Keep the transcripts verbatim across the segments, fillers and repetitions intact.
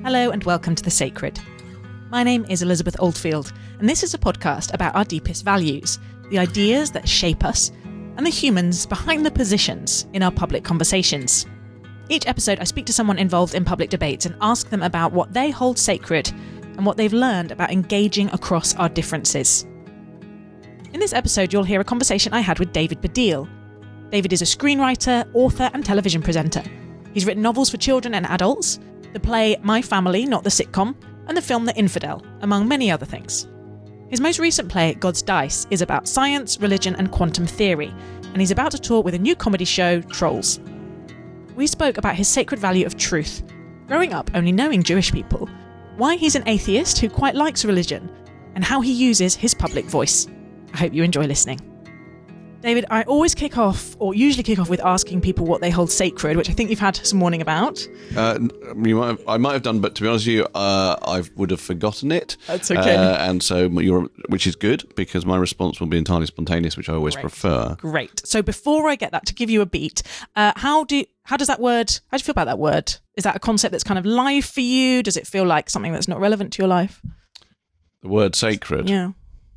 Hello and welcome to The Sacred. My name is Elizabeth Oldfield, and this is a podcast about our deepest values, the ideas that shape us, and the humans behind the positions in our public conversations. Each episode, I speak to someone involved in public debates and ask them about what they hold sacred and what they've learned about engaging across our differences. In this episode, you'll hear a conversation I had with David Baddiel. David is a screenwriter, author, and television presenter. He's written novels for children and adults, the play My Family, Not the Sitcom, and the film The Infidel, among many other things. His most recent play, God's Dice, is about science, religion, and quantum theory, and he's about to tour with a new comedy show, Trolls. We spoke about his sacred value of truth, growing up only knowing Jewish people, why he's an atheist who quite likes religion, and how he uses his public voice. I hope you enjoy listening. David, I always kick off, or usually kick off with asking people what they hold sacred, which I think you've had some warning about. Uh, you might have, I might have done, but to be honest with you, uh, I would have forgotten it. That's okay. Uh, and so, you're, which is good, because my response will be entirely spontaneous, which I always Great. prefer. Great. So before I get that, to give you a beat, uh, how do how does that word, how do you feel about that word? Is that a concept that's kind of live for you? Does it feel like something that's not relevant to your life? The word sacred? Yeah.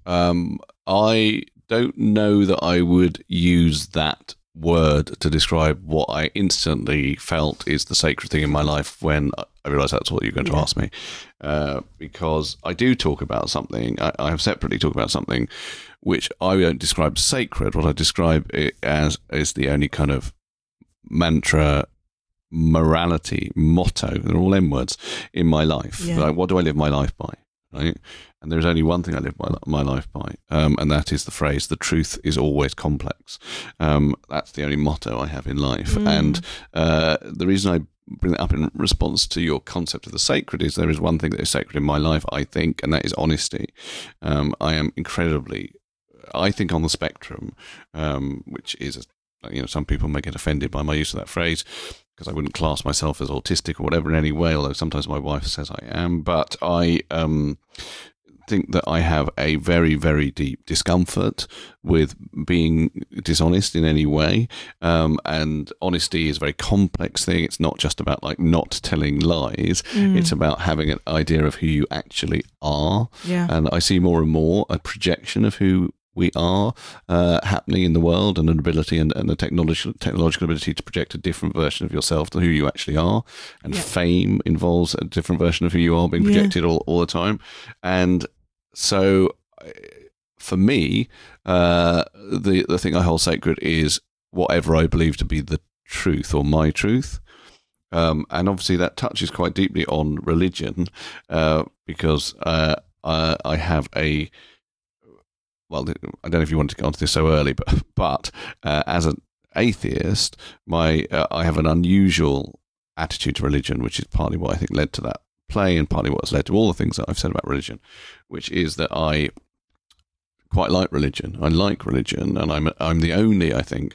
Um, I don't know that I would use that word to describe what I instantly felt is the sacred thing in my life when I realised that's what you're going to yeah. ask me. Uh, because I do talk about something, I, I have separately talked about something which I don't describe sacred. What I describe it as is the only kind of mantra, morality, motto, they're all M words, in my life. Yeah. Like, what do I live my life by? Right? And there's only one thing I live my, my life by, um, and that is the phrase, the truth is always complex. Um, that's the only motto I have in life. Mm. And uh, the reason I bring that up in response to your concept of the sacred is there is one thing that is sacred in my life, I think, and that is honesty. Um, I am incredibly, I think, on the spectrum, um, which is, you know, some people may get offended by my use of that phrase, because I wouldn't class myself as autistic or whatever in any way, although sometimes my wife says I am. But I um, think that I have a very, very deep discomfort with being dishonest in any way. Um, and honesty is a very complex thing. It's not just about like not telling lies. Mm. It's about having an idea of who you actually are. Yeah. And I see more and more a projection of who we are uh, happening in the world, and an ability and, and a technological technological ability to project a different version of yourself to who you actually are. And yeah. fame involves a different version of who you are being projected yeah. all, all the time. And so for me, uh, the, the thing I hold sacred is whatever I believe to be the truth or my truth. Um, and obviously that touches quite deeply on religion uh, because uh, I, I have a Well, I don't know if you wanted to go onto this so early, but but uh, as an atheist, my uh, I have an unusual attitude to religion, which is partly what I think led to that play, and partly what has led to all the things that I've said about religion, which is that I quite like religion. I like religion, and I'm I'm the only, I think,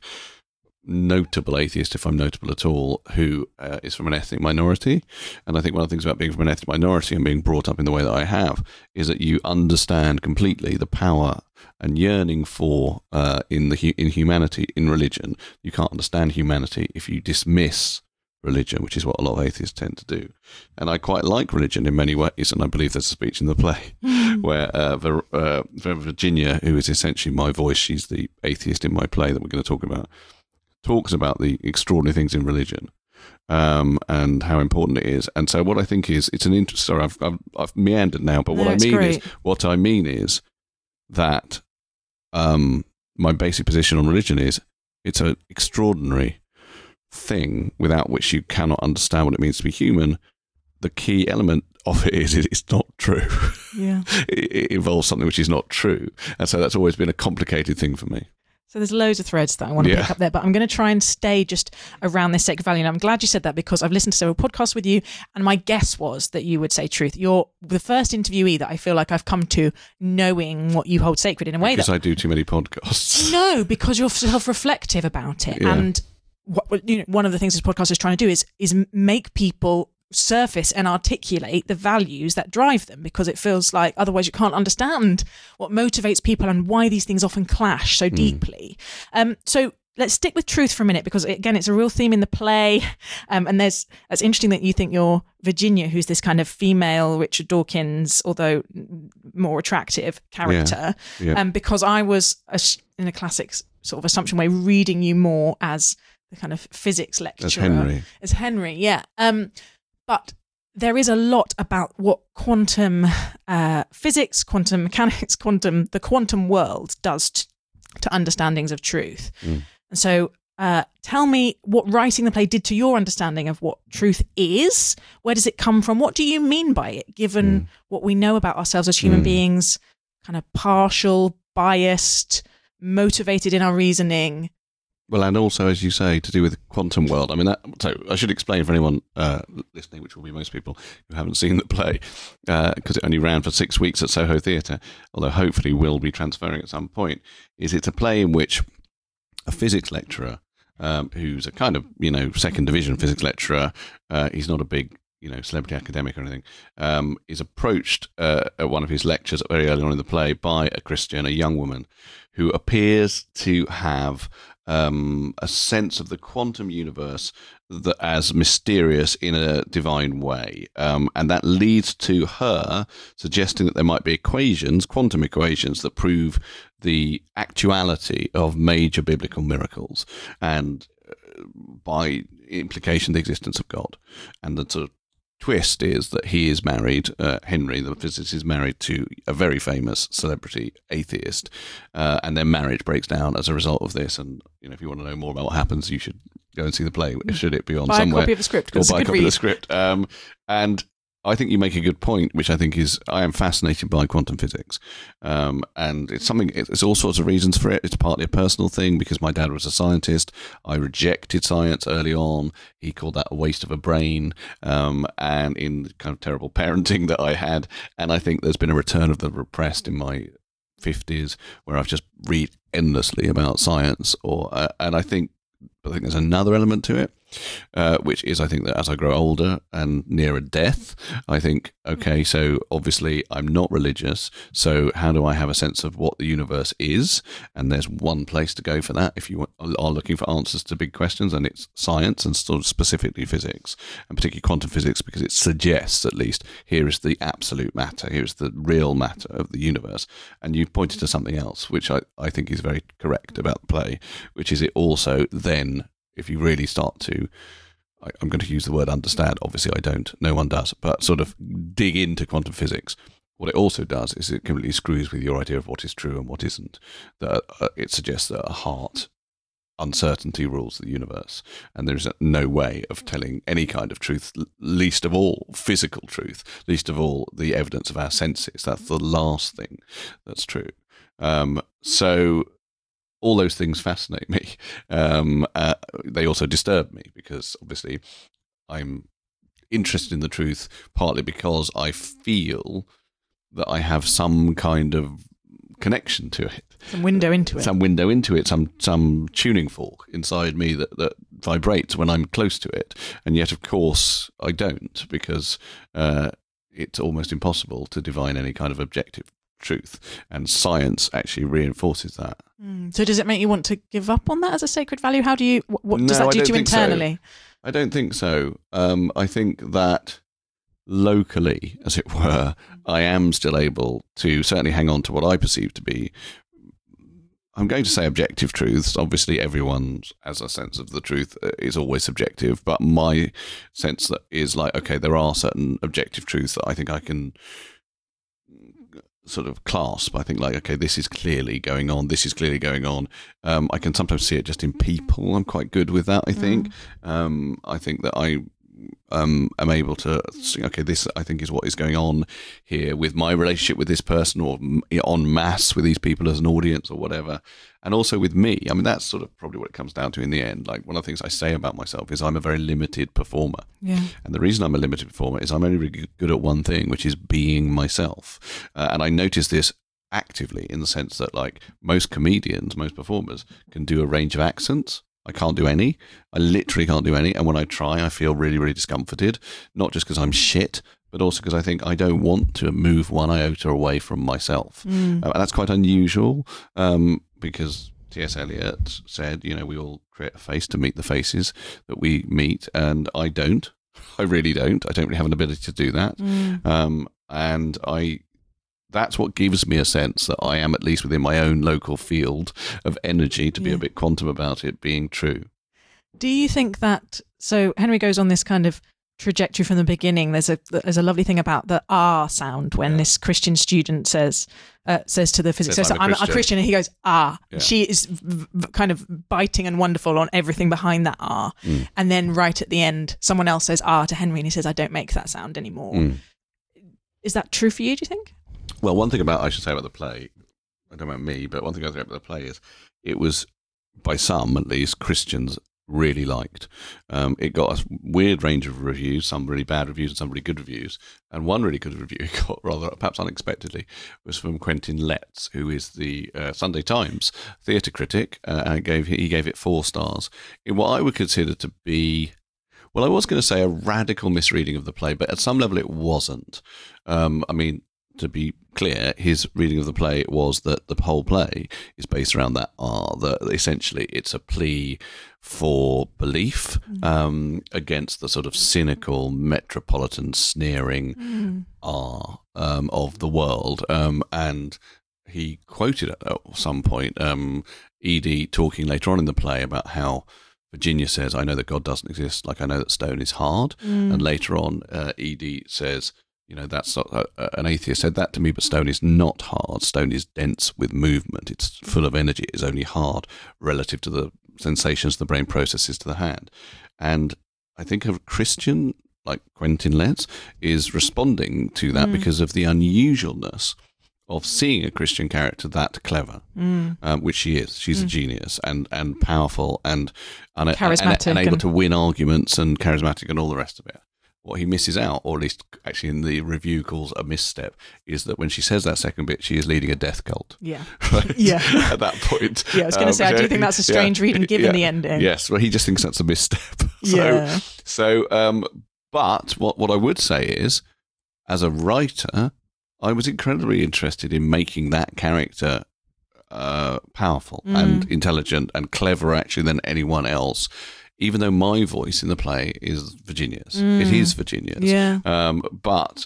notable atheist, if I'm notable at all, who uh, is from an ethnic minority. And I think one of the things about being from an ethnic minority and being brought up in the way that I have is that you understand completely the power and yearning for uh, in the in humanity, in religion. You can't understand humanity if you dismiss religion, which is what a lot of atheists tend to do. And I quite like religion in many ways, and I believe there's a speech in the play where uh, Vir- uh, Virginia, who is essentially my voice, she's the atheist in my play that we're going to talk about, talks about the extraordinary things in religion um, and how important it is. And so what I think is, it's an interest, sorry, I've, I've, I've meandered now, but what no, I mean great. is, what I mean is that um, my basic position on religion is it's an extraordinary thing without which you cannot understand what it means to be human. The key element of it is it's not true. Yeah. it, it involves something which is not true. And so that's always been a complicated thing for me. So there's loads of threads that I want to yeah. pick up there, but I'm going to try and stay just around this sacred value. And I'm glad you said that, because I've listened to several podcasts with you, and my guess was that you would say truth. You're the first interviewee that I feel like I've come to knowing what you hold sacred in a way because that... I do too many podcasts. No, because you're self-reflective about it. Yeah. And what, you know, one of the things this podcast is trying to do is is make people surface and articulate the values that drive them, because it feels like otherwise you can't understand what motivates people and why these things often clash so deeply. Mm. Um, so let's stick with truth for a minute, because again, it's a real theme in the play. Um, and there's, it's interesting that you think you're Virginia, who's this kind of female Richard Dawkins, although more attractive character. Yeah. Yeah. Um, because I was a, in a classic sort of assumption way reading you more as the kind of physics lecturer. As Henry. As Henry, yeah. Um, but there is a lot about what quantum uh, physics, quantum mechanics, quantum the quantum world does to, to understandings of truth. Mm. And so uh, tell me what writing the play did to your understanding of what truth is. Where does it come from? What do you mean by it, given mm. what we know about ourselves as human mm. beings, kind of partial, biased, motivated in our reasoning? Well, and also, as you say, to do with the quantum world. I mean, that, so I should explain for anyone uh, listening, which will be most people who haven't seen the play, because uh, it only ran for six weeks at Soho Theatre, although hopefully will be transferring at some point, is it's a play in which a physics lecturer, um, who's a kind of, you know, second division physics lecturer, uh, he's not a big, you know, celebrity academic or anything, um, is approached uh, at one of his lectures very early on in the play by a Christian, a young woman, who appears to have um, a sense of the quantum universe that as mysterious in a divine way. Um, and that leads to her suggesting that there might be equations, quantum equations, that prove the actuality of major biblical miracles and uh, by implication the existence of God. And the sort of twist is that he is married, uh, Henry, the physicist, is married to a very famous celebrity atheist, uh, and their marriage breaks down as a result of this. And you know, if you want to know more about what happens, you should go and see the play. Should it be on buy somewhere? Buy a copy of the script. Or buy a copy read. of the script. Um, and I think you make a good point, which I think is, I am fascinated by quantum physics. Um, and it's something, it's all sorts of reasons for it. It's partly a personal thing because my dad was a scientist. I rejected science early on. He called that a waste of a brain, um, and in kind of terrible parenting that I had. And I think there's been a return of the repressed in my fifties where I've just read endlessly about science. Or uh, and I think, I think there's another element to it. Uh, which is, I think that as I grow older and nearer death, I think, okay, so obviously I'm not religious, so how do I have a sense of what the universe is? And there's one place to go for that if you are looking for answers to big questions, and it's science, and sort of specifically physics, and particularly quantum physics, because it suggests at least here is the absolute matter, here is the real matter of the universe. And you've pointed to something else, which I, I think is very correct about the play, which is it also then, if you really start to, I'm going to use the word understand, obviously I don't, no one does, but sort of dig into quantum physics, what it also does is it completely screws with your idea of what is true and what isn't. That uh, it suggests that a heart uncertainty rules the universe, and there's no way of telling any kind of truth, least of all physical truth, least of all the evidence of our senses. That's the last thing that's true. Um, so all those things fascinate me. Um, uh, they also disturb me because obviously I'm interested in the truth partly because I feel that I have some kind of connection to it. Some window into it. Some window into it, some some tuning fork inside me that, that vibrates when I'm close to it. And yet, of course, I don't, because uh, it's almost impossible to divine any kind of objective truth, and science actually reinforces that. Mm. So does it make you want to give up on that as a sacred value? How do you, what, what no, does that do to you internally? So. I don't think so. Um, I think that locally, as it were, I am still able to certainly hang on to what I perceive to be, I'm going to say objective truths. Obviously, everyone has a sense of the truth is always subjective, but my sense that is like, okay, there are certain objective truths that I think I can sort of clasp. I think like, okay, this is clearly going on. This is clearly going on. Um, I can sometimes see it just in people. I'm quite good with that, I think. Mm. Um, I think that I um, am able to see, okay, this I think is what is going on here with my relationship with this person, or en masse with these people as an audience or whatever. And also with me. I mean, that's sort of probably what it comes down to in the end. Like, one of the things I say about myself is I'm a very limited performer. Yeah. And the reason I'm a limited performer is I'm only really good at one thing, which is being myself. Uh, and I notice this actively in the sense that, like, most comedians, most performers can do a range of accents. I can't do any. I literally can't do any. And when I try, I feel really, really discomforted. Not just because I'm shit, but also because I think I don't want to move one iota away from myself. Mm. Uh, and that's quite unusual. Um, because T S Eliot said, you know, we all create a face to meet the faces that we meet, and I don't. I really don't. I don't really have an ability to do that. Mm. Um, and I, that's what gives me a sense that I am at least within my own local field of energy to be yeah. a bit quantum about it being true. Do you think that, so Henry goes on this kind of trajectory from the beginning. There's a there's a lovely thing about the R sound when yeah. this Christian student says uh, says to the physicist, says, I'm, I'm a Christian, and he goes, ah. Yeah. She is v- v- kind of biting and wonderful on everything behind that R. Mm. And then right at the end, someone else says R to Henry, and he says, I don't make that sound anymore. Mm. Is that true for you, do you think? Well, one thing about, I should say about the play, I don't know about me, but one thing I think about the play is it was, by some at least, Christians really liked. Um, it got a weird range of reviews, some really bad reviews and some really good reviews. And one really good review it got, rather perhaps unexpectedly, was from Quentin Letts, who is the uh, Sunday Times theatre critic, uh, and gave he gave it four stars in what I would consider to be, well, I was going to say a radical misreading of the play, but at some level it wasn't. Um, I mean, to be clear, his reading of the play was that the whole play is based around that R, that essentially it's a plea for belief mm. um, against the sort of cynical, metropolitan, sneering mm. R um, of the world. Um, and he quoted at some point um, Edie talking later on in the play about how Virginia says, I know that God doesn't exist, like I know that stone is hard. Mm. And later on, uh, Edie says, you know, that's not, uh, an atheist said that to me, but stone is not hard. Stone is dense with movement. It's full of energy. It is only hard relative to the sensations the brain processes to the hand. And I think a Christian like Quentin Letts is responding to that mm. because of the unusualness of seeing a Christian character that clever, mm. um, which she is. She's mm. a genius and, and powerful and, and, charismatic and, and able and... to win arguments and charismatic and all the rest of it. What he misses out, or at least actually in the review calls a misstep, is that when she says that second bit, she is leading a death cult. Yeah. Right? Yeah. At that point. Yeah, I was going to um, say, I do think that's a strange yeah, reading given yeah, the ending. Yes, well, he just thinks that's a misstep. so, yeah. So, um, but what, what I would say is, as a writer, I was incredibly interested in making that character uh, powerful mm. and intelligent and cleverer, actually, than anyone else. Even though my voice in the play is Virginia's. Mm. It is Virginia's. Yeah. Um, but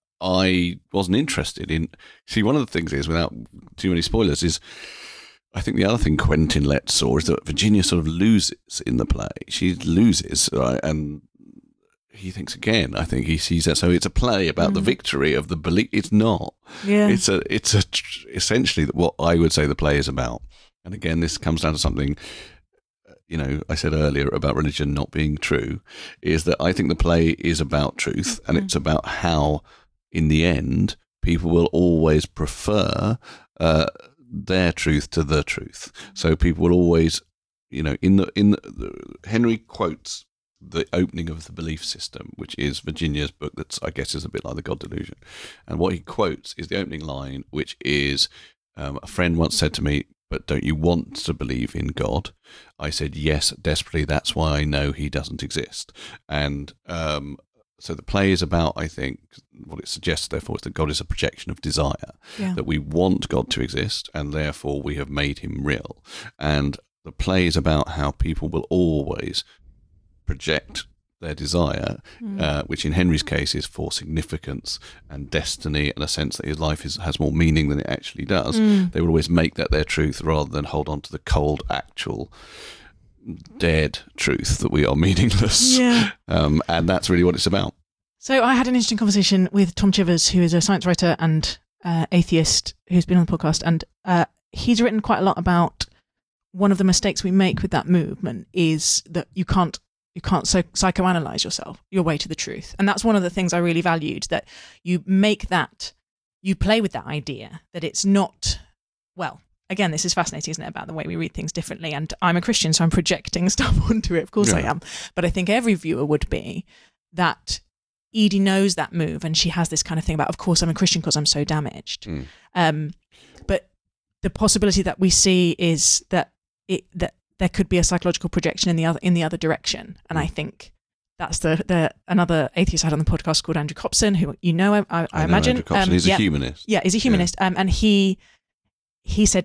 I wasn't interested in... See, one of the things is, without too many spoilers, is I think the other thing Quentin Letts saw is that Virginia sort of loses in the play. She loses, right? And he thinks again, I think he sees that. So it's a play about mm. the victory of the belief. It's not. Yeah. It's a, it's a, essentially what I would say the play is about. And again, this comes down to something... you know, I said earlier about religion not being true, is that I think the play is about truth, and mm. it's about how, in the end, people will always prefer uh, their truth to the truth. So people will always, you know, in the in the, the, Henry quotes the opening of The Belief System, which is Virginia's book that's, I guess, is a bit like The God Delusion. And what he quotes is the opening line, which is, um, a friend once said to me, but don't you want to believe in God? I said, yes, desperately. That's why I know he doesn't exist. And um, so the play is about, I think, what it suggests, therefore, is that God is a projection of desire, yeah. that we want God to exist, and therefore we have made him real. And the play is about how people will always project their desire, mm. uh, which in Henry's case is for significance and destiny and a sense that his life is, has more meaning than it actually does. Mm. They will always make that their truth rather than hold on to the cold, actual, dead truth that we are meaningless. Yeah. Um, and that's really what it's about. So I had an interesting conversation with Tom Chivers, who is a science writer and uh, atheist who's been on the podcast, and uh, he's written quite a lot about one of the mistakes we make with that movement is that you can't You can't so psychoanalyze yourself, your way to the truth. And that's one of the things I really valued, that you make that, you play with that idea, that it's not, well, again, this is fascinating, isn't it, about the way we read things differently. And I'm a Christian, so I'm projecting stuff onto it. Of course yeah. I am. But I think every viewer would be that Edie knows that move, and she has this kind of thing about, of course, I'm a Christian because I'm so damaged. Mm. Um, but the possibility that we see is that it, that, there could be a psychological projection in the other in the other direction, and I think that's the the another atheist I had on the podcast called Andrew Copson, who you know I, I, I, I know imagine Andrew Copson. Um, he's yeah, a humanist. Yeah, he's a humanist, yeah. um, and he he said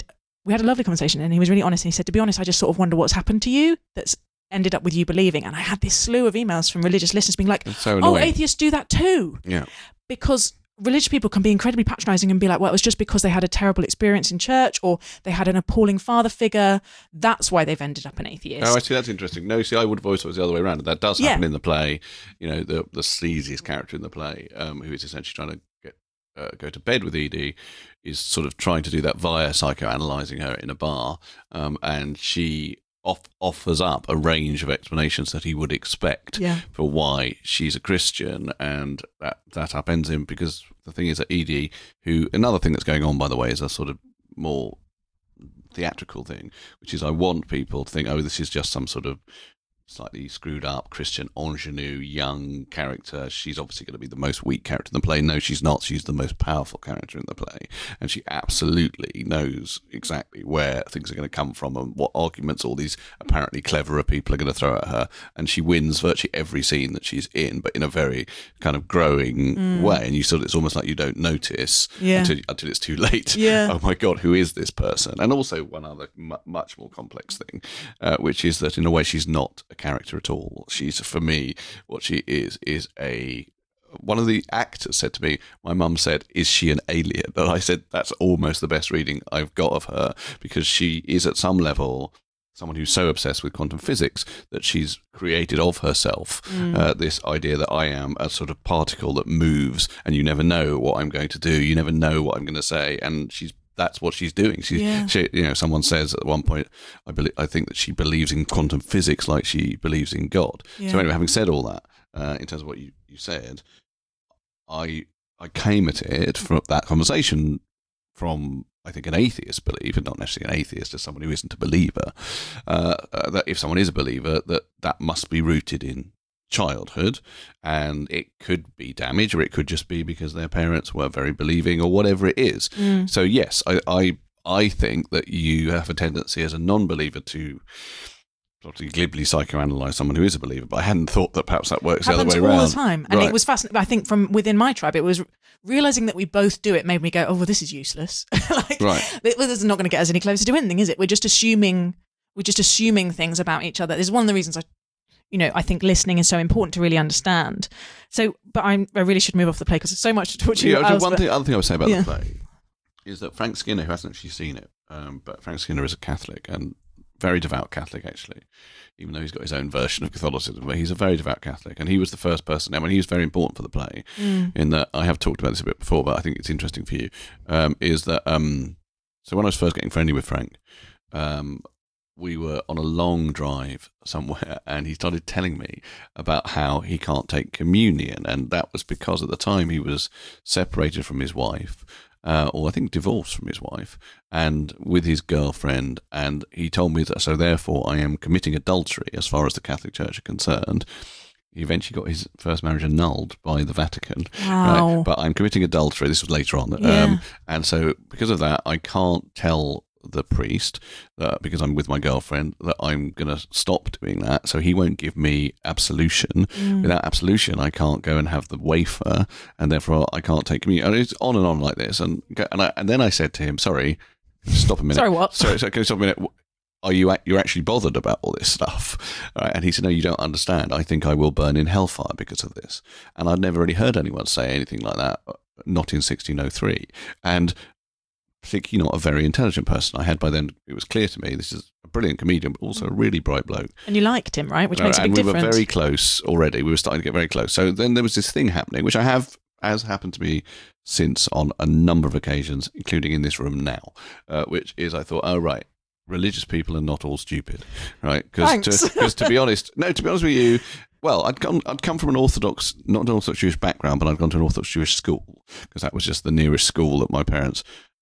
we had a lovely conversation, and he was really honest. And he said, to be honest, I just sort of wonder what's happened to you that's ended up with you believing. And I had this slew of emails from religious listeners being like, so oh, atheists do that too. Yeah. Because religious people can be incredibly patronising and be like, well, it was just because they had a terrible experience in church, or they had an appalling father figure. That's why they've ended up an atheist. Oh, I see. That's interesting. No, see, I would have always thought it was the other way around. That does happen Yeah. in the play. You know, the the sleaziest character in the play, um, who is essentially trying to get uh, go to bed with Edie, is sort of trying to do that via psychoanalyzing her in a bar, um, and she off, offers up a range of explanations that he would expect Yeah. for why she's a Christian, and that, that upends him, because the thing is that Edie, who, another thing that's going on, by the way, is a sort of more theatrical thing, which is I want people to think, oh, this is just some sort of slightly screwed up Christian ingenue young character. She's obviously going to be the most weak character in the play. No, she's not. She's the most powerful character in the play, and she absolutely knows exactly where things are going to come from and what arguments all these apparently cleverer people are going to throw at her, and she wins virtually every scene that she's in, but in a very kind of growing mm. way, and you sort of, it's almost like you don't notice yeah. until, until it's too late. Yeah. Oh my God, who is this person? And also one other m- much more complex thing, uh, which is that in a way she's not a character at all. She's, for me, what she is is a one of the actors said to me, my mum said, is she an alien? And I said, that's almost the best reading I've got of her, because she is at some level someone who's so obsessed with quantum physics that she's created of herself mm. uh, this idea that I am a sort of particle that moves, and you never know what I'm going to do, you never know what I'm going to say, and she's that's what she's doing. She's, yeah. she, you know, someone says at one point, I believe, I think that she believes in quantum physics like she believes in God. Yeah. So anyway, having said all that, uh, in terms of what you, you said, I I came at it from that conversation from, I think, an atheist belief, and not necessarily an atheist, as someone who isn't a believer, uh, uh, that if someone is a believer, that that must be rooted in childhood, and it could be damage, or it could just be because their parents were very believing, or whatever it is. Mm. So yes, I, I I think that you have a tendency as a non-believer to sort of glibly psychoanalyze someone who is a believer, but I hadn't thought that perhaps that works Happens the other way all around. the time, and right. It was fascinating. I think from within my tribe, it was realizing that we both do it made me go, oh well, this is useless. Like, right. This is not going to get us any closer to anything, is it? We're just assuming we're just assuming things about each other. This is one of the reasons I. You know, I think listening is so important to really understand. So, but I'm, I really should move off the play because there's so much to talk to you yeah, about. One but, thing, other thing I would say about yeah. the play is that Frank Skinner, who hasn't actually seen it, um, but Frank Skinner is a Catholic, and very devout Catholic actually, even though he's got his own version of Catholicism, but he's a very devout Catholic, and he was the first person. I mean, he was very important for the play. Mm. In that, I have talked about this a bit before, but I think it's interesting for you. Um, is that um, so when I was first getting friendly with Frank. Um, we were on a long drive somewhere, and he started telling me about how he can't take communion, and that was because at the time he was separated from his wife, uh, or I think divorced from his wife, and with his girlfriend, and he told me that, so therefore I am committing adultery as far as the Catholic Church are concerned. He eventually got his first marriage annulled by the Vatican. Wow. Right? But I'm committing adultery. This was later on. Yeah. Um, and so because of that, I can't tell the priest, uh, because I'm with my girlfriend, that I'm going to stop doing that. So he won't give me absolution. Mm. Without absolution, I can't go and have the wafer, and therefore I can't take communion. And it's on and on like this. And and, I, and then I said to him, sorry, stop a minute. Sorry, what? Sorry, sorry, can you stop a minute? Are you you're actually bothered about all this stuff? Right? And he said, no, you don't understand. I think I will burn in hellfire because of this. And I'd never really heard anyone say anything like that, not in sixteen oh three. And particularly not a very intelligent person. I had by then, it was clear to me, this is a brilliant comedian, but also a really bright bloke. And you liked him, right? Which uh, makes a big difference. And we difference. were very close already. We were starting to get very close. So then there was this thing happening, which I have, has happened to me since on a number of occasions, including in this room now, uh, which is I thought, oh, right, religious people are not all stupid, right? Because to, to be honest, no, to be honest with you, well, I'd come, I'd come from an Orthodox, not an Orthodox Jewish background, but I'd gone to an Orthodox Jewish school, because that was just the nearest school that my parents,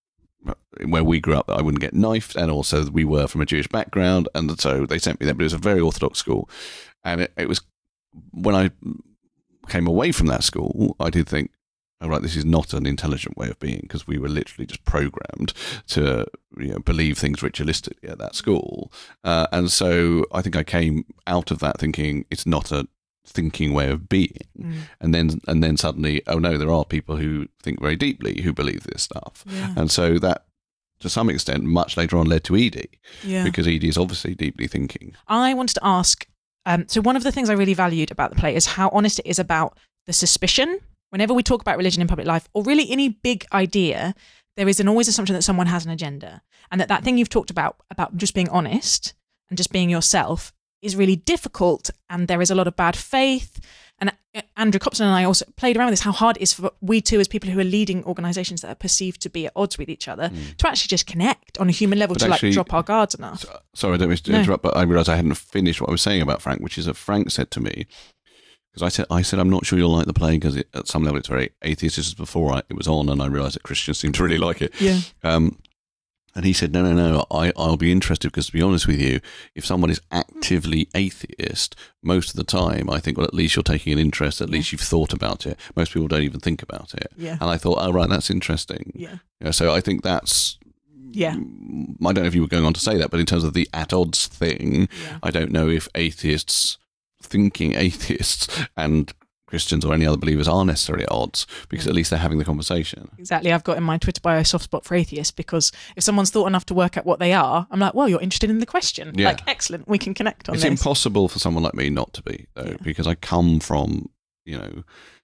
where we grew up, that I wouldn't get knifed, and also we were from a Jewish background, and so they sent me there, but it was a very Orthodox school. And it, it was, when I came away from that school, I did think, oh, right, this is not an intelligent way of being, because we were literally just programmed to, you know, believe things ritualistically at that school. Uh, and so I think I came out of that thinking it's not a thinking way of being. Mm. And then and then suddenly, oh no, there are people who think very deeply, who believe this stuff. Yeah. And so that to some extent, much later on led to Edie, Yeah. because Edie is obviously deeply thinking. I wanted to ask, um, so one of the things I really valued about the play is how honest it is about the suspicion. Whenever we talk about religion in public life, or really any big idea, there is an always assumption that someone has an agenda, and that that thing you've talked about, about just being honest and just being yourself, is really difficult, and there is a lot of bad faith. And Andrew Copson and I also played around with this, how hard it is for we two as people who are leading organisations that are perceived to be at odds with each other mm. to actually just connect on a human level, but to actually, like drop our guards enough. Sorry, I don't mean to no. interrupt, but I realised I hadn't finished what I was saying about Frank, which is that Frank said to me, because I said, I said, I'm not sure you'll like the play because it, at some level it's very atheist. This was before I, it was on, and I realised that Christians seem to really like it. Yeah. Um, and he said, no, no, no, I, I'll be interested because, to be honest with you, if someone is actively atheist, most of the time, I think, well, at least you're taking an interest, at yeah. least you've thought about it. Most people don't even think about it. Yeah. And I thought, oh, right, that's interesting. Yeah. yeah so I think that's... Yeah. I don't know if you were going on to say that, but in terms of the at odds thing, yeah. I don't know if atheists... thinking atheists and Christians or any other believers are necessarily at odds, because at least they're having the conversation. Exactly. I've got in my Twitter bio a soft spot for atheists, because if someone's thought enough to work out what they are, I'm like, well, you're interested in the question. Yeah. Like, excellent, we can connect on it's this. It's impossible for someone like me not to be, though, yeah. because I come from, you know,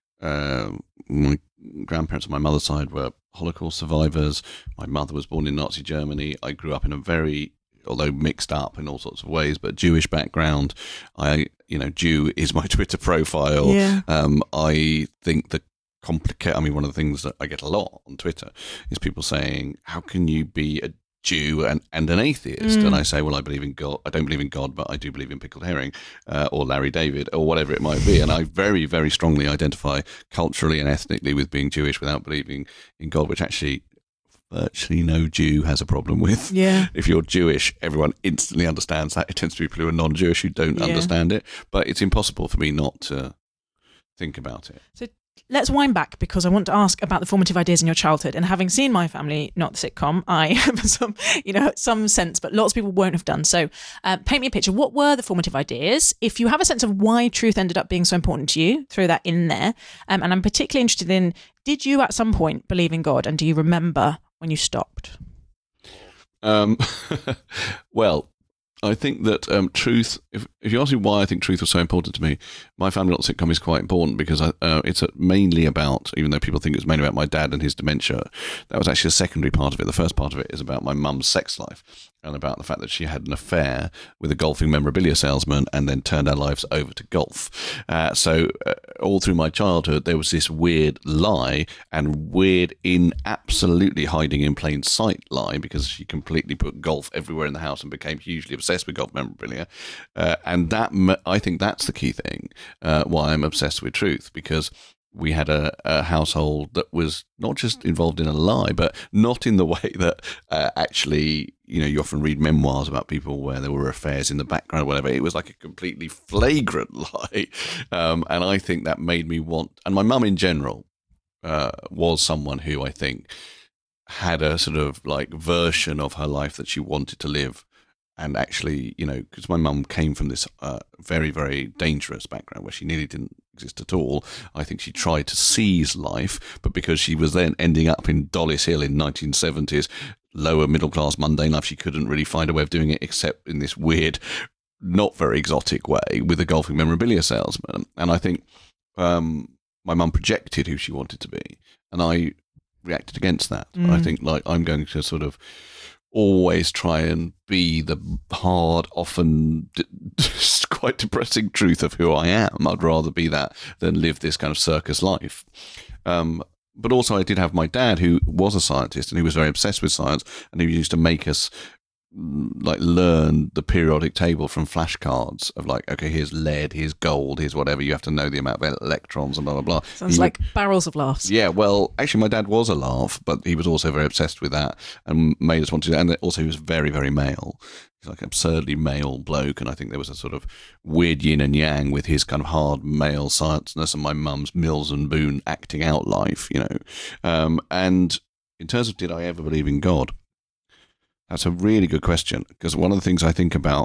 uh, my grandparents on my mother's side were Holocaust survivors. My mother was born in Nazi Germany. I grew up in a very... although mixed up in all sorts of ways, but Jewish background. I, you know, Jew is my Twitter profile. Yeah. Um, I think the complicate. I mean, one of the things that I get a lot on Twitter is people saying, "How can you be a Jew and, and an atheist?" Mm. And I say, "Well, I believe in God. I don't believe in God, but I do believe in pickled herring, uh, or Larry David, or whatever it might be." And I very, very strongly identify culturally and ethnically with being Jewish without believing in God, which actually. Virtually no Jew has a problem with. Yeah. If you're Jewish, everyone instantly understands that. It tends to be people who are non-Jewish who don't yeah. understand it. But it's impossible for me not to think about it. So let's wind back, because I want to ask about the formative ideas in your childhood. And having seen My Family, not the sitcom, I have some, you know, some sense, but lots of people won't have done. So uh, paint me a picture. What were the formative ideas? If you have a sense of why truth ended up being so important to you, throw that in there. Um, and I'm particularly interested in, did you at some point believe in God? And do you remember when you stopped? Um, well, I think that um, truth, if, if you ask me why I think truth was so important to me, My Family, Not the Sitcom is quite important, because I, uh, it's mainly about, even though people think it's mainly about my dad and his dementia, that was actually a secondary part of it. The first part of it is about my mum's sex life and about the fact that she had an affair with a golfing memorabilia salesman and then turned our lives over to golf. Uh, so uh, all through my childhood, there was this weird lie, and weird in absolutely hiding in plain sight lie, because she completely put golf everywhere in the house and became hugely obsessed with golf memorabilia. Uh, and that, I think that's the key thing, uh, why I'm obsessed with truth, because we had a, a household that was not just involved in a lie, but not in the way that uh, actually, you know, you often read memoirs about people where there were affairs in the background or whatever. It was like a completely flagrant lie. Um, and I think that made me want, and my mum in general uh, was someone who I think had a sort of like version of her life that she wanted to live. And actually, you know, because my mum came from this uh, very, very dangerous background where she nearly didn't exist at all, I think she tried to seize life, but because she was then ending up in Dollis Hill in nineteen seventies, lower middle class mundane life, she couldn't really find a way of doing it except in this weird, not very exotic way with a golfing memorabilia salesman. And I think um, my mum projected who she wanted to be, and I reacted against that. Mm. I think like I'm going to sort of always try and be the hard, often d- quite depressing truth of who I am. I'd rather be that than live this kind of circus life. Um, but also I did have my dad, who was a scientist and who was very obsessed with science, and who used to make us like learn the periodic table from flashcards of like, okay, here's lead, here's gold, here's whatever. You have to know the amount of electrons and blah, blah, blah. Sounds he like would, barrels of laughs. Yeah, well, actually my dad was a laugh, but he was also very obsessed with that and made us want to do that. And also he was very, very male. He's like an absurdly male bloke. And I think there was a sort of weird yin and yang with his kind of hard male scienceness and my mum's Mills and Boon acting out life, you know. Um, and in terms of did I ever believe in God? That's a really good question, because one of the things I think about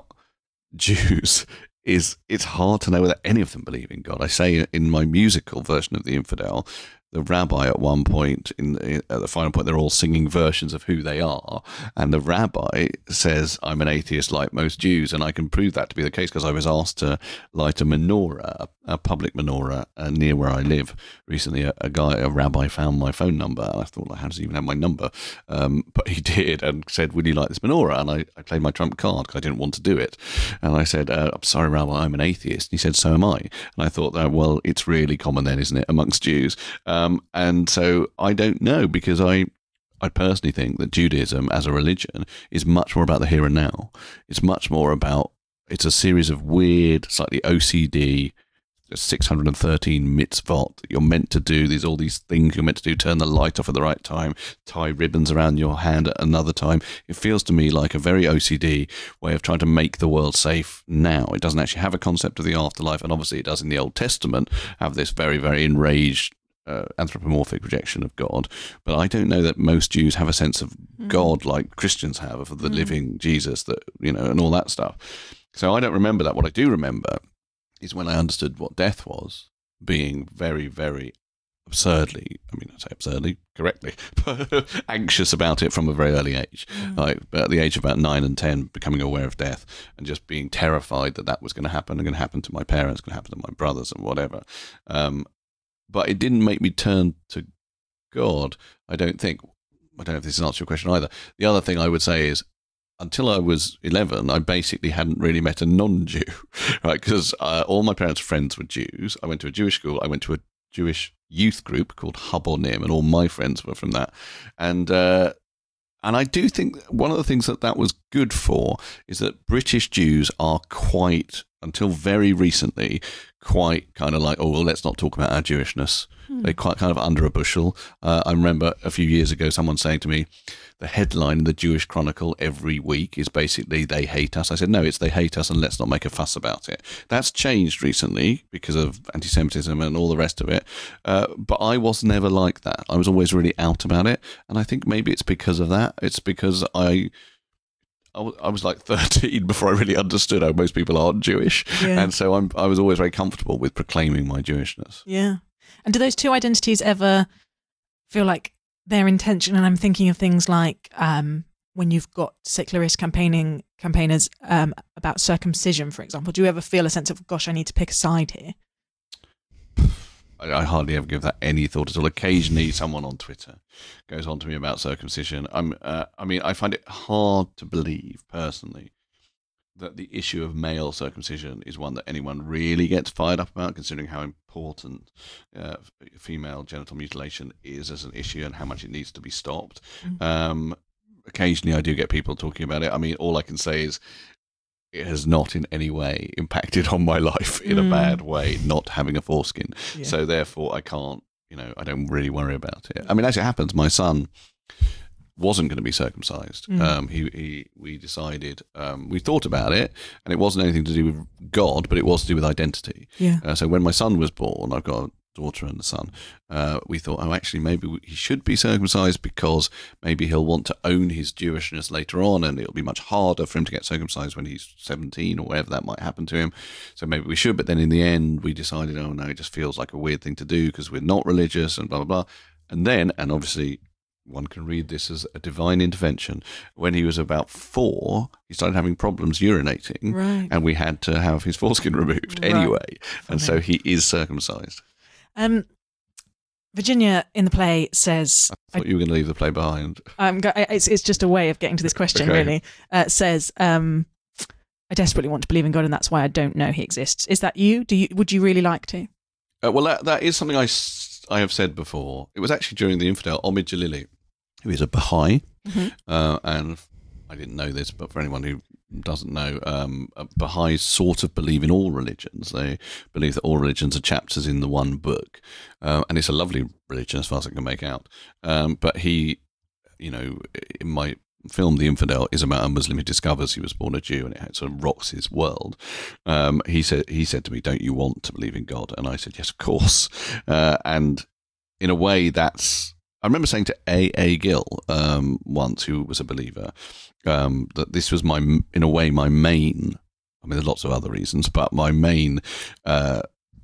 Jews is it's hard to know whether any of them believe in God. I say in my musical version of The Infidel, the rabbi at one point, in, in at the final point, they're all singing versions of who they are, and the rabbi says, "I'm an atheist like most Jews," and I can prove that to be the case because I was asked to light a menorah, a public menorah, uh, near where I live recently. A, a guy, a rabbi, found my phone number, and I thought, well, how does he even have my number? Um, but he did, and said, "Would you like this menorah?" And I, I played my trump card because I didn't want to do it, and I said, uh, "I'm sorry, rabbi, I'm an atheist." And he said, "So am I." And I thought, that, well, it's really common then, isn't it, amongst Jews? Um, and so I don't know, because I I personally think that Judaism as a religion is much more about the here and now. It's much more about, it's a series of weird, slightly O C D, six hundred thirteen mitzvot that you're meant to do. There's all these things you're meant to do: turn the light off at the right time, tie ribbons around your hand at another time. It feels to me like a very O C D way of trying to make the world safe now. It doesn't actually have a concept of the afterlife, and obviously it does in the Old Testament have this very, very enraged uh, anthropomorphic rejection of God. But I don't know that most Jews have a sense of mm. God like Christians have, of the mm. living Jesus, that, you know, and all that stuff. So I don't remember that. What I do remember is when I understood what death was, being very, very absurdly, I mean, I say absurdly, correctly, anxious about it from a very early age. Mm. Like, at the age of about nine and ten, becoming aware of death and just being terrified that that was going to happen, and going to happen to my parents, going to happen to my brothers and whatever. Um, but it didn't make me turn to God, I don't think. I don't know if this answers your question either. The other thing I would say is, until I was eleven, I basically hadn't really met a non-Jew, right? Because uh, all my parents' friends were Jews. I went to a Jewish school. I went to a Jewish youth group called Habonim, and all my friends were from that. And uh, and I do think one of the things that that was good for is that British Jews are quite, until very recently, quite kind of like, oh, well, let's not talk about our Jewishness. Hmm. They're quite kind of under a bushel. Uh, I remember a few years ago someone saying to me, the headline in the Jewish Chronicle every week is basically, "They hate us." I said, no, it's "They hate us and let's not make a fuss about it." That's changed recently because of anti-Semitism and all the rest of it. Uh, but I was never like that. I was always really out about it. And I think maybe it's because of that. It's because I... I was like thirteen before I really understood how most people aren't Jewish. Yeah. And so I'm, I was always very comfortable with proclaiming my Jewishness. Yeah. And do those two identities ever feel like they're in tension? And I'm thinking of things like um, when you've got secularist campaigning campaigners um, about circumcision, for example. Do you ever feel a sense of, gosh, I need to pick a side here? I hardly ever give that any thought at all. Occasionally someone on Twitter goes on to me about circumcision. I'm, uh, I mean, I find it hard to believe, personally, that the issue of male circumcision is one that anyone really gets fired up about, considering how important uh, female genital mutilation is as an issue and how much it needs to be stopped. Mm-hmm. Um, occasionally I do get people talking about it. I mean, all I can say is, it has not in any way impacted on my life in mm. a bad way, not having a foreskin. Yeah. So therefore I can't, you know, I don't really worry about it. I mean, as it happens, my son wasn't going to be circumcised. Mm. Um, he, he, we decided, um, we thought about it, and it wasn't anything to do with God, but it was to do with identity. Yeah. Uh, so when my son was born, I've got a daughter and a son, uh, we thought, oh, actually, maybe he should be circumcised because maybe he'll want to own his Jewishness later on, and it'll be much harder for him to get circumcised when he's seventeen or whatever that might happen to him. So maybe we should. But then in the end, we decided, oh, no, it just feels like a weird thing to do because we're not religious and blah, blah, blah. And then, and obviously, one can read this as a divine intervention. When he was about four, he started having problems urinating, right. and we had to have his foreskin removed right. anyway. Funny. And so he is circumcised. Um, Virginia in the play says... I thought I, you were going to leave the play behind. Um, it's, it's just a way of getting to this question, okay. really. Uh, says, um, I desperately want to believe in God, and that's why I don't know he exists. Is that you? Do you? Would you really like to? Uh, well, that, that is something I, I have said before. It was actually during the Infidel, Omid Jalili, who is a Baha'i, mm-hmm. uh, and I didn't know this, but for anyone who doesn't know, um, Baha'is sort of believe in all religions. They believe that all religions are chapters in the one book, uh, and it's a lovely religion as far as I can make out. Um, but he, you know, in my film, The Infidel, is about a Muslim who discovers he was born a Jew, and it sort of rocks his world. Um, he said, he said to me, "Don't you want to believe in God?" And I said, "Yes, of course." Uh, and in a way, that's. I remember saying to A. A. Gill um, once, who was a believer, um, that this was my, in a way, my main, I mean, there's lots of other reasons, but my main uh,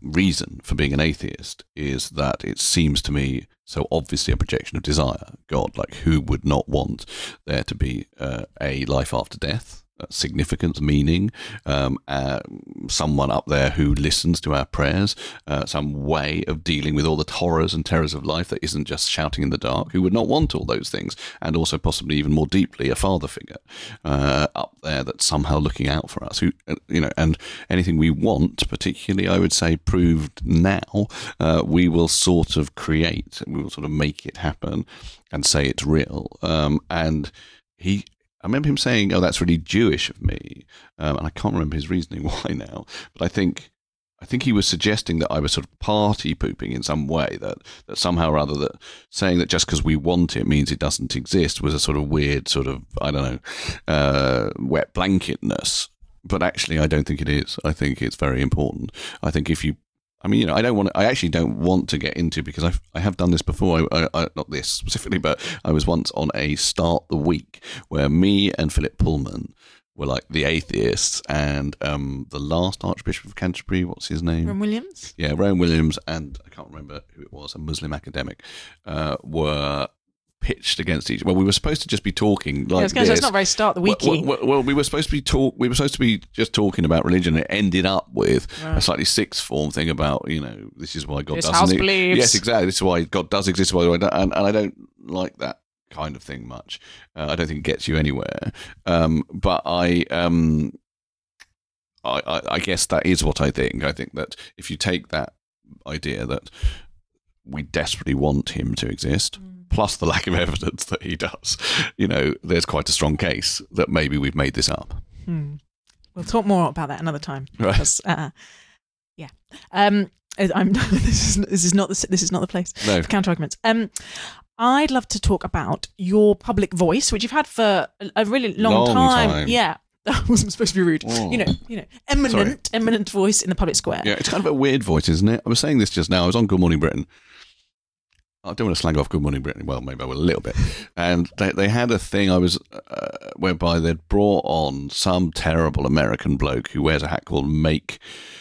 reason for being an atheist is that it seems to me so obviously a projection of desire. God, like who would not want there to be uh, a life after death? Significance, meaning, um, uh, someone up there who listens to our prayers, uh, some way of dealing with all the horrors and terrors of life that isn't just shouting in the dark, who would not want all those things, and also possibly even more deeply a father figure uh, up there that's somehow looking out for us, who, you know, and anything we want, particularly I would say proved now, uh, we will sort of create, we will sort of make it happen and say it's real. Um, and he I remember him saying, "Oh, that's really Jewish of me," um, and I can't remember his reasoning why now. But I think, I think he was suggesting that I was sort of party pooping in some way. That that somehow or other, that saying that just because we want it means it doesn't exist was a sort of weird, sort of I don't know, uh, wet blanketness. But actually, I don't think it is. I think it's very important. I think if you I mean, you know, I don't want to, I actually don't want to get into, because I've, I have done this before, I, I, not this specifically, but I was once on a Start the Week where me and Philip Pullman were like the atheists, and um, the last Archbishop of Canterbury, what's his name? Rowan Williams? Yeah, Rowan Williams, and I can't remember who it was, a Muslim academic, uh, were pitched against each. Well, we were supposed to just be talking like yeah, I was going to say, it's not very Start the Weeky. Well, well, well, we were supposed to be talk. We were supposed to be just talking about religion. It ended up with right. a slightly sixth form thing about, you know, this is why God this doesn't. House believes. Yes, exactly. This is why God does exist. Why I don't, and, and I don't like that kind of thing much. Uh, I don't think it gets you anywhere. Um, but I. Um, I, I, I guess that is what I think. I think that if you take that idea that we desperately want him to exist, mm. plus the lack of evidence that he does, you know, there's quite a strong case that maybe we've made this up. Hmm. We'll talk more about that another time. Right. Because, uh, yeah. Um, I'm, this, is, this is not the this is not the place no. for counter arguments. Um, I'd love to talk about your public voice, which you've had for a, a really long, long time. time. Yeah. That wasn't supposed to be rude. Oh. You know, you know, eminent, Sorry. eminent voice in the public square. Yeah, it's kind of a weird voice, isn't it? I was saying this just now. I was on Good Morning Britain. I don't want to slag off Good Morning Britain. Well, maybe I will a little bit. And they they had a thing I was uh, whereby they'd brought on some terrible American bloke who wears a hat called "Make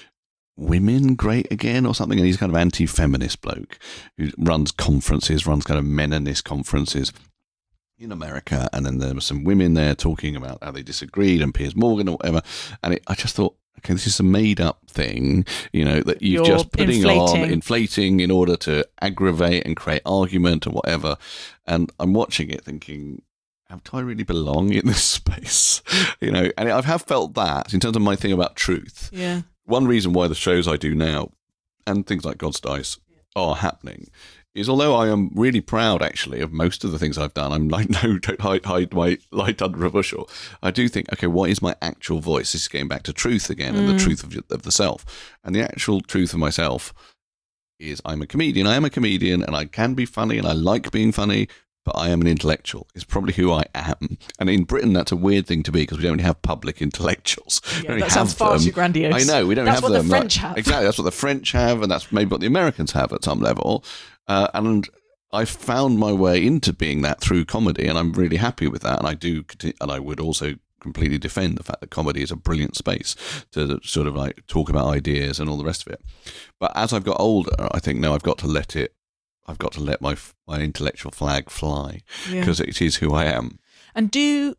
Women Great Again" or something, and he's kind of anti-feminist bloke who runs conferences, runs kind of Menonist conferences in America, and then there were some women there talking about how they disagreed, and Piers Morgan or whatever, and it, I just thought, okay, this is a made-up thing, you know, that you're, you're just putting inflating. on, inflating in order to aggravate and create argument or whatever, and I'm watching it thinking, do I really belong in this space? You know, and I have felt that in terms of my thing about truth. Yeah. One reason why the shows I do now, and things like God's Dice, are happening is, although I am really proud, actually, of most of the things I've done, I'm like, no, don't hide, hide my light under a bushel. I do think, okay, what is my actual voice? This is getting back to truth again, mm. and the truth of, of the self. And the actual truth of myself is I'm a comedian. I am a comedian, and I can be funny, and I like being funny, but I am an intellectual. It's probably who I am. And in Britain, that's a weird thing to be, because we don't really have public intellectuals. Yeah, that sounds far too grandiose. I know, we don't that's have them. That's what the French like, have. Exactly, that's what the French have, and that's maybe what the Americans have at some level. Uh, and I found my way into being that through comedy, and I'm really happy with that. And I do, and I would also completely defend the fact that comedy is a brilliant space to sort of like talk about ideas and all the rest of it. But as I've got older, I think now I've got to let it. I've got to let my my intellectual flag fly, because yeah. it is who I am. And do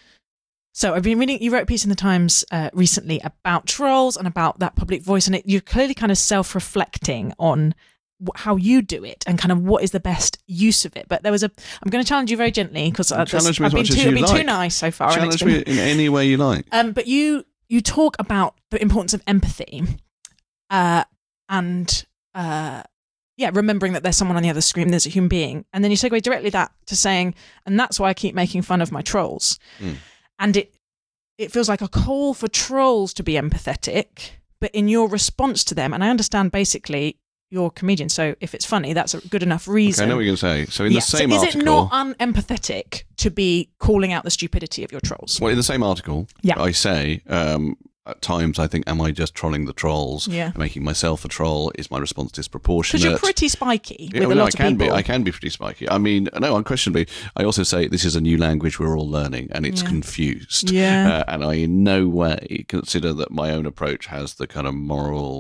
so. I've been reading. You wrote a piece in the Times uh, recently about trolls and about that public voice, and it, you're clearly kind of self-reflecting on how you do it and kind of what is the best use of it. But there was a, I'm going to challenge you very gently, because I've been, too, been like. too nice so far. Challenge me in any way you like. Um, but you you talk about the importance of empathy, uh, and uh, yeah, remembering that there's someone on the other screen, there's a human being, and then you segue directly that to saying, and that's why I keep making fun of my trolls, mm. and it it feels like a call for trolls to be empathetic, but in your response to them, and I understand basically. You're a comedian, so if it's funny, that's a good enough reason. Okay, I know what you're going to say. So in yeah. the same so is article... is it not unempathetic to be calling out the stupidity of your trolls? Well, in the same article, yeah. I say, um, at times I think, am I just trolling the trolls? Yeah. Making myself a troll? Is my response disproportionate? Because you're pretty spiky yeah, with well, a no, lot I of can people. Be, I can be pretty spiky. I mean, no, unquestionably. I also say this is a new language we're all learning, and it's yeah. confused. Yeah. Uh, and I in no way consider that my own approach has the kind of moral...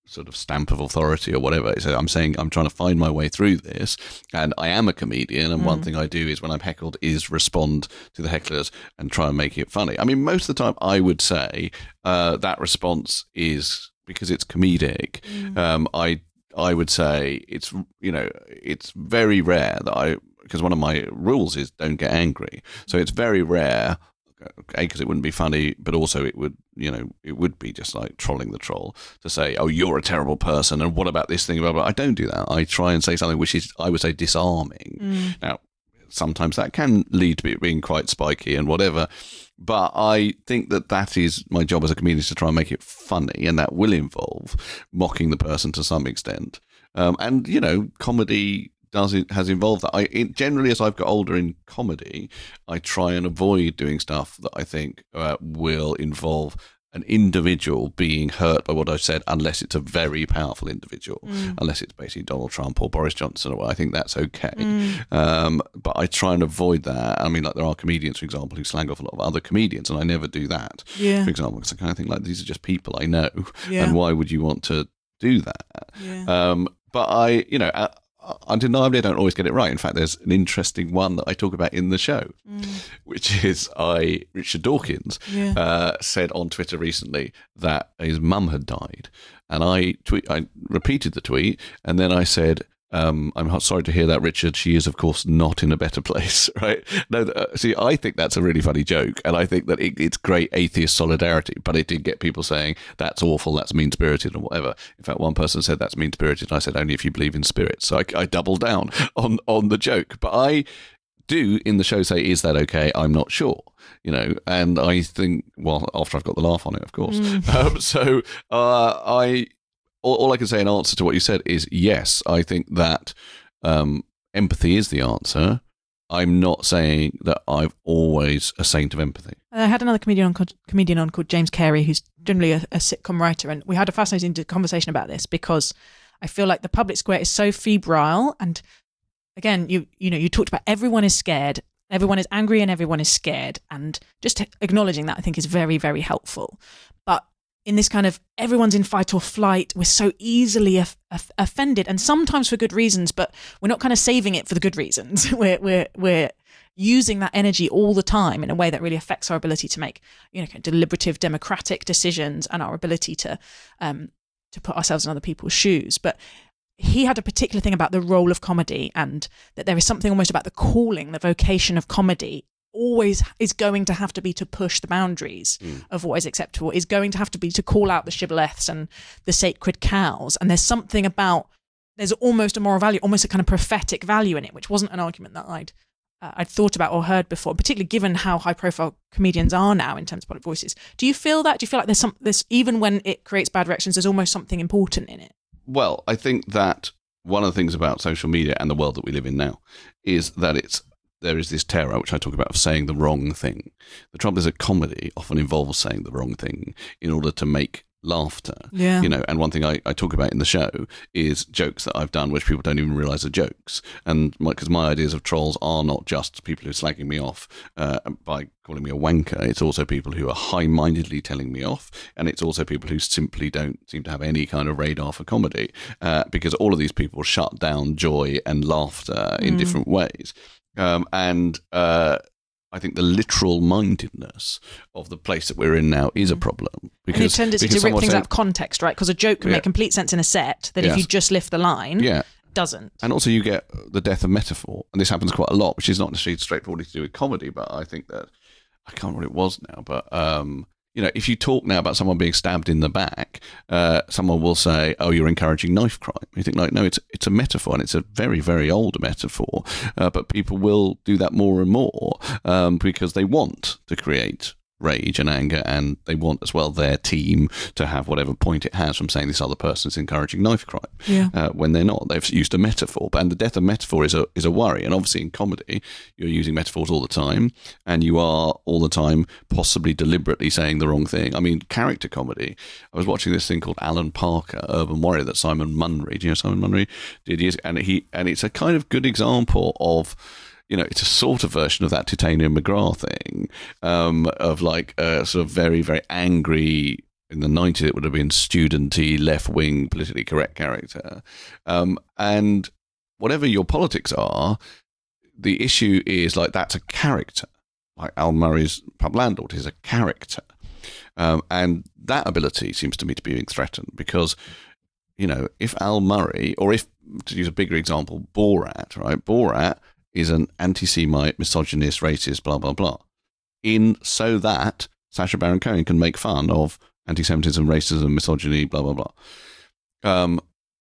sort of stamp of authority or whatever. So I'm saying I'm trying to find my way through this, and I am a comedian, and mm. one thing I do is when I'm heckled is respond to the hecklers and try and make it funny. I mean, most of the time I would say uh, that response is because it's comedic. Mm. Um, I I would say it's, you know, it's very rare that I, because one of my rules is don't get angry. So it's very rare, A, because it wouldn't be funny, but also it would, you know, it would be just like trolling the troll to say, oh, you're a terrible person, and what about this thing? Blah, blah. I don't do that. I try and say something which is, I would say, disarming. Mm. Now, sometimes that can lead to it being quite spiky and whatever, but I think that that is my job as a comedian, is to try and make it funny, and that will involve mocking the person to some extent. Um, and, you know, comedy does it has involved that. I it, generally, as I've got older in comedy, I try and avoid doing stuff that I think uh, will involve an individual being hurt by what I've said, unless it's a very powerful individual, mm. unless it's basically Donald Trump or Boris Johnson, or I think that's okay. Mm. Um, but I try and avoid that. I mean, like there are comedians, for example, who slang off a lot of other comedians, and I never do that. Yeah. For example, because I kind of think like these are just people I know, yeah. and why would you want to do that? Yeah. Um, but I, you know. I, Undeniably, I don't always get it right. In fact, there's an interesting one that I talk about in the show, mm. which is I Richard Dawkins yeah. uh, said on Twitter recently that his mum had died, and I tweet, I repeated the tweet, and then I said, um, "I'm sorry to hear that, Richard. She is, of course, not in a better place." Right? No, uh, see, I think that's a really funny joke, and I think that it, it's great atheist solidarity. But it did get people saying that's awful, that's mean spirited, and whatever. In fact, one person said that's mean spirited, and I said only if you believe in spirits. So I, I doubled down on on the joke. But I do in the show say, "Is that okay? I'm not sure." You know, and I think, well, after I've got the laugh on it, of course. Mm. Um, so uh, I. All, all I can say in answer to what you said is yes, I think that um, empathy is the answer. I'm not saying that I'm always a saint of empathy. I had another comedian on, comedian on called James Carey, who's generally a, a sitcom writer, and we had a fascinating conversation about this because I feel like the public square is so febrile. And again, you you know, you talked about everyone is scared, everyone is angry, and everyone is scared, and just acknowledging that I think is very, very helpful. But in this kind of everyone's in fight or flight, we're so easily of, of, offended, and sometimes for good reasons, but we're not kind of saving it for the good reasons. we're we're we're using that energy all the time in a way that really affects our ability to make, you know, deliberative, democratic decisions, and our ability to um to put ourselves in other people's shoes. But he had a particular thing about the role of comedy, and that there is something almost about the calling, the vocation of comedy always is going to have to be to push the boundaries mm. of what is acceptable, is going to have to be to call out the shibboleths and the sacred cows. And there's something about, there's almost a moral value, almost a kind of prophetic value in it, which wasn't an argument that I'd uh, I'd thought about or heard before, particularly given how high profile comedians are now in terms of public voices. Do you feel that? Do you feel like there's some, this, even when it creates bad reactions, there's almost something important in it? Well, I think that one of the things about social media and the world that we live in now is that it's there is this terror, which I talk about, of saying the wrong thing. The trouble is that comedy often involves saying the wrong thing in order to make laughter. Yeah. You know, and one thing I, I talk about in the show is jokes that I've done which people don't even realise are jokes. And because my, my ideas of trolls are not just people who are slagging me off uh, by calling me a wanker, it's also people who are high-mindedly telling me off, and it's also people who simply don't seem to have any kind of radar for comedy, uh, because all of these people shut down joy and laughter in mm. different ways. Um, and uh, I think the literal mindedness of the place that we're in now is a problem. Because, and a tendency to rip things say, out of context, right? Because a joke can yeah. make complete sense in a set that yes. if you just lift the line, yeah. doesn't. And also you get the death of metaphor. And this happens quite a lot, which is not necessarily straightforwardly to do with comedy, but I think that, I can't remember what it was now, but... Um, you know, if you talk now about someone being stabbed in the back, uh, someone will say, "Oh, you're encouraging knife crime." You think, like, no, it's it's a metaphor, and it's a very, very old metaphor. Uh, but people will do that more and more um, because they want to create rage and anger, and they want as well their team to have whatever point it has from saying this other person is encouraging knife crime. Yeah. Uh, when they're not, they've used a metaphor. And the death of metaphor is a is a worry. And obviously in comedy, you're using metaphors all the time, and you are all the time possibly deliberately saying the wrong thing. I mean, character comedy. I was watching this thing called Alan Parker, Urban Warrior, that Simon Munry, do you know Simon Munry did years, and he and it's a kind of good example of, you know, it's a sort of version of that Titania McGrath thing, um, of like a sort of very, very angry in the nineties, it would have been studenty, left-wing, politically correct character. Um, and whatever your politics are, the issue is like that's a character. Like Al Murray's pub landlord is a character. Um, and that ability seems to me to be being threatened because, you know, if Al Murray, or if, to use a bigger example, Borat, right? Borat is an anti-Semite, misogynist, racist, blah, blah, blah. In so that Sacha Baron Cohen can make fun of anti-Semitism, racism, misogyny, blah, blah, blah. Um,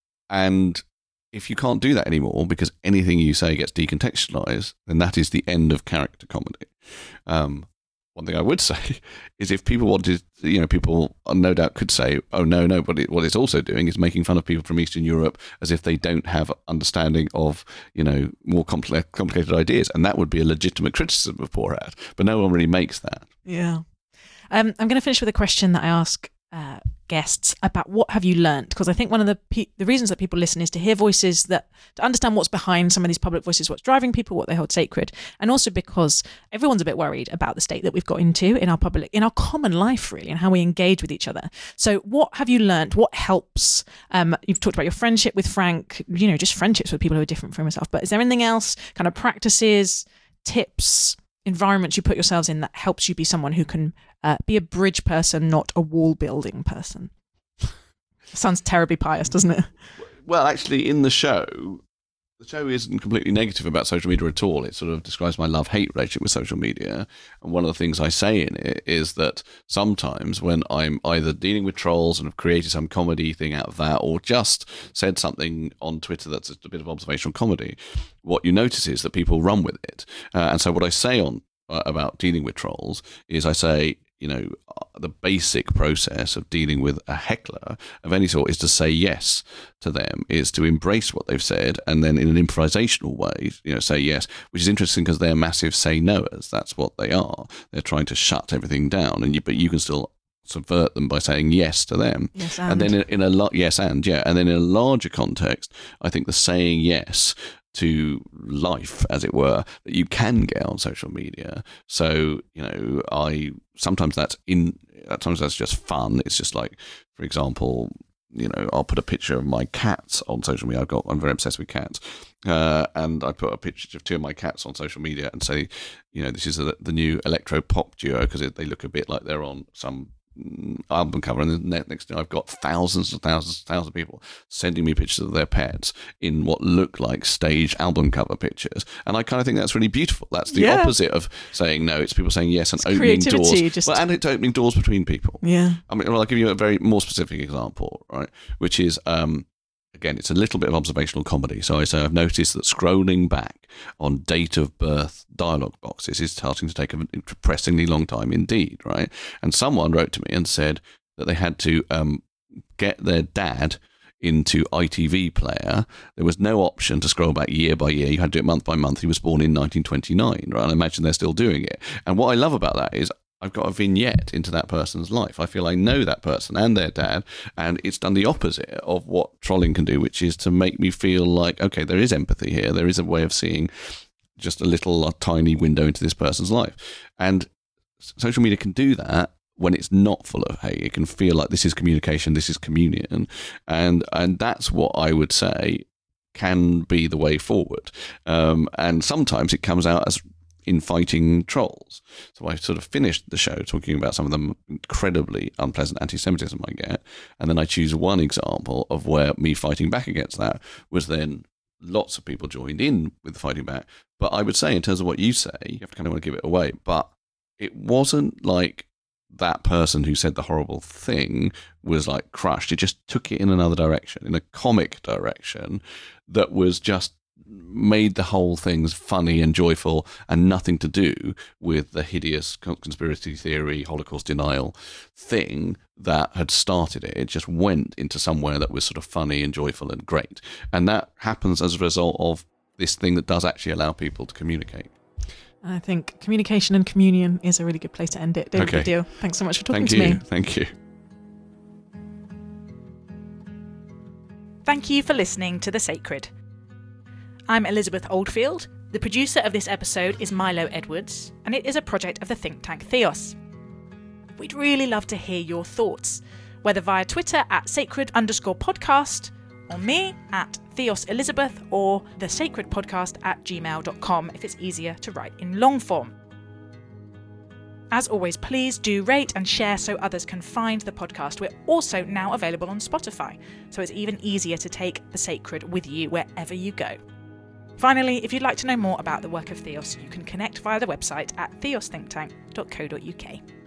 and if you can't do that anymore because anything you say gets decontextualized, then that is the end of character comedy. Um, one thing I would say is if people wanted, you know, people no doubt could say, oh, no, no, but it, what it's also doing is making fun of people from Eastern Europe as if they don't have understanding of, you know, more complex, complicated ideas. And that would be a legitimate criticism of Borat. But no one really makes that. Yeah. Um, I'm going to finish with a question that I ask uh, guests about what have you learnt? Because I think one of the pe- the reasons that people listen is to hear voices, that to understand what's behind some of these public voices, what's driving people, what they hold sacred, and also because everyone's a bit worried about the state that we've got into in our public, in our common life, really, and how we engage with each other. So what have you learnt? What helps? Um, you've talked about your friendship with Frank, you know, just friendships with people who are different from yourself. But is there anything else, kind of practices, tips, environments you put yourselves in that helps you be someone who can uh, be a bridge person, not a wall building person? Sounds terribly pious, doesn't it? Well, actually, in the show, the show isn't completely negative about social media at all. It sort of describes my love-hate relationship with social media. And one of the things I say in it is that sometimes when I'm either dealing with trolls and have created some comedy thing out of that, or just said something on Twitter that's a bit of observational comedy, what you notice is that people run with it. Uh, and so what I say on uh, about dealing with trolls is I say, you know, the basic process of dealing with a heckler of any sort is to say yes to them, is to embrace what they've said, and then in an improvisational way, you know, say yes, which is interesting because they're massive say-knowers. That's what they are. They're trying to shut everything down, and you, but you can still subvert them by saying yes to them. Yes, and. and then in, in a lot, yes, and yeah, and then in a larger context, I think the saying yes to life, as it were, that you can get on social media. So, you know, I sometimes that's in sometimes that's just fun. It's just like, for example, you know, I'll put a picture of my cats on social media. I've got I'm very obsessed with cats, uh, and I put a picture of two of my cats on social media and say, you know, this is a, the new electro pop duo because they look a bit like they're on some album cover, and the next thing I've got thousands and thousands and thousands of people sending me pictures of their pets in what look like staged album cover pictures, and I kind of think that's really beautiful. That's the yeah. opposite of saying no. It's people saying yes and it's opening doors, just... well, and it's opening doors between people. Yeah, I mean, well, I'll give you a very more specific example, right? Which is, um, again, it's a little bit of observational comedy. So I say I've noticed that scrolling back on date of birth dialogue boxes is starting to take a depressingly long time indeed, right? And someone wrote to me and said that they had to um, get their dad into I T V Player. There was no option to scroll back year by year. You had to do it month by month. He was born in nineteen twenty-nine, right? I imagine they're still doing it. And what I love about that is I've got a vignette into that person's life. I feel I know that person and their dad, and it's done the opposite of what trolling can do, which is to make me feel like, okay, there is empathy here. There is a way of seeing just a little a tiny window into this person's life. And social media can do that when it's not full of hate. It can feel like this is communication, this is communion. And and that's what I would say can be the way forward. Um, and sometimes it comes out as in fighting trolls. So I sort of finished the show talking about some of the incredibly unpleasant anti-Semitism I get, and then I choose one example of where me fighting back against that was then lots of people joined in with the fighting back. But I would say, in terms of what you say, you have to kind of want to give it away, but it wasn't like that person who said the horrible thing was like crushed. It just took it in another direction, in a comic direction that was just made the whole things funny and joyful and nothing to do with the hideous conspiracy theory, Holocaust denial thing that had started it. It just went into somewhere that was sort of funny and joyful and great. And that happens as a result of this thing that does actually allow people to communicate. I think communication and communion is a really good place to end it. David Okay. Baddiel, thanks so much for talking Thank to you. me. Thank you. Thank you for listening to The Sacred. I'm Elizabeth Oldfield. The producer of this episode is Milo Edwards, and it is a project of the think tank Theos. we'd really love to hear your thoughts, whether via Twitter at sacred underscore podcast, or me at Theos Elizabeth, or the sacred podcast at gmail dot com if it's easier to write in long form. As always, please do rate and share so others can find the podcast. We're also now available on Spotify, so it's even easier to take the sacred with you wherever you go. Finally, if you'd like to know more about the work of Theos, you can connect via the website at theos think tank dot co dot uk.